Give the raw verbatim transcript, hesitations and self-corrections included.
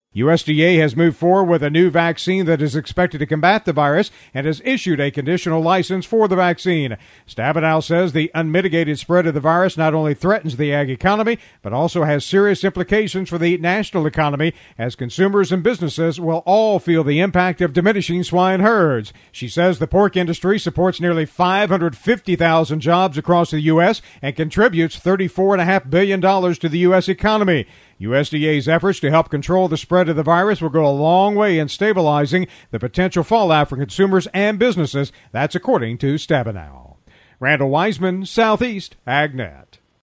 U S D A has moved forward with a new vaccine that is expected to combat the virus and has issued a conditional license for the vaccine. Stabenow says the unmitigated spread of the virus not only threatens the ag economy, but also has serious implications for the national economy, as consumers and businesses will all feel the impact of diminishing swine herds. She says the pork industry supports nearly five hundred fifty thousand jobs across the U S and contributes thirty-four point five billion dollars to the U S economy. U S D A's efforts to help control the spread of the virus will go a long way in stabilizing the potential fallout for consumers and businesses. That's according to Stabenow. Randall Wiseman, Southeast AgNet.